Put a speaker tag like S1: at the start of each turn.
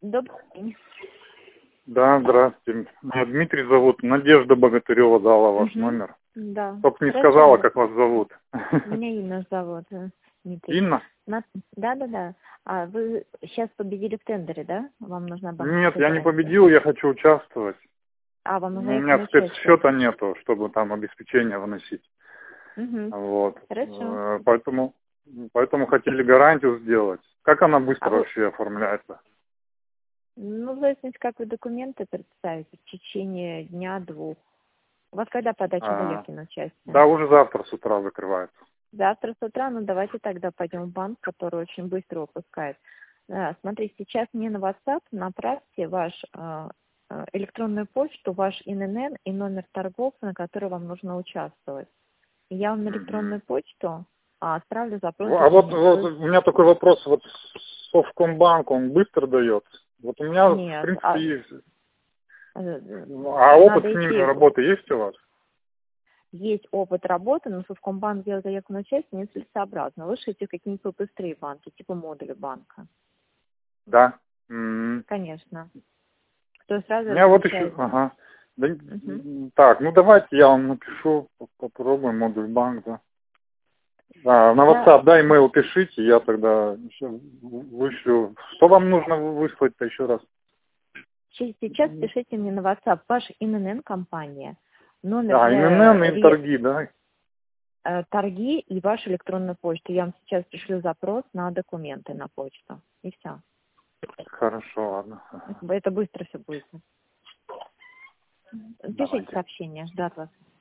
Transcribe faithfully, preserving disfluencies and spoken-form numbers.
S1: Добрый день.
S2: Да, здравствуйте. Меня Дмитрий зовут. Надежда Богатырева дала ваш
S1: Мгм.
S2: номер.
S1: Да.
S2: Только не
S1: Хорошо.
S2: сказала, как вас зовут.
S1: Меня Инна зовут, э, Дмитрий.
S2: Инна?
S1: На- Да, да, да. А вы сейчас победили в тендере, да? Вам нужна
S2: Нет,
S1: банковская
S2: я не
S1: гарантия.
S2: победил, я хочу участвовать.
S1: А, вам
S2: У
S1: нужно
S2: меня
S1: экстренное участие.
S2: спецсчета нету, чтобы там обеспечение выносить.
S1: Угу.
S2: Вот.
S1: Хорошо.
S2: Э, Поэтому, поэтому хотели гарантию сделать. Как она
S1: А
S2: быстро
S1: вы,
S2: вообще оформляется?
S1: ну, в зависимости, как вы документы представите, в течение дня-двух. У вас когда подача
S2: А,
S1: заявки на участие?
S2: да, уже завтра с утра закрывается.
S1: Завтра с утра, ну давайте тогда пойдем в банк, который очень быстро выпускает. Да, смотрите, сейчас мне на WhatsApp направьте ваш э, э, электронную почту, ваш ин эн эн и номер торговца, на который вам нужно участвовать. И я вам на
S2: Мгм.
S1: электронную почту а, отправлю запрос
S2: А вот,
S1: документов.
S2: вот
S1: Вы-
S2: у меня такой вопрос. Вот Совкомбанк, он быстро дает? Вот у меня, в
S1: Нет,
S2: принципе,
S1: а,
S2: есть.
S1: э,
S2: А опыт
S1: надо
S2: с ними
S1: идти.
S2: работы есть у вас?
S1: Есть опыт работы, но Совкомбанк делает заявку на участие нецелесообразно. Лучше идти в какие-нибудь побыстрее банки, типа модуля банка.
S2: Да. М.
S1: Конечно. Кто
S2: У
S1: сразу
S2: меня вот еще,
S1: размечает.
S2: ага. Да,
S1: Мгм.
S2: м, так, ну давайте я вам напишу, по- попробуем модуль банк, да. А, на
S1: Да,
S2: WhatsApp, да, имейл пишите, я тогда ещё вышлю. Что вам нужно выслать-то еще раз?
S1: Че- сейчас пишите мне на WhatsApp ваш ин эн эн компания, номер
S2: А,
S1: для
S2: ИНН и
S1: ре-
S2: торги, да?
S1: э, торги и вашу электронную почту. Я вам сейчас пришлю запрос на документы на почту. И все.
S2: Хорошо, ладно. Ага.
S1: Это быстро все будет. Пишите
S2: Давайте.
S1: сообщение, жду от вас.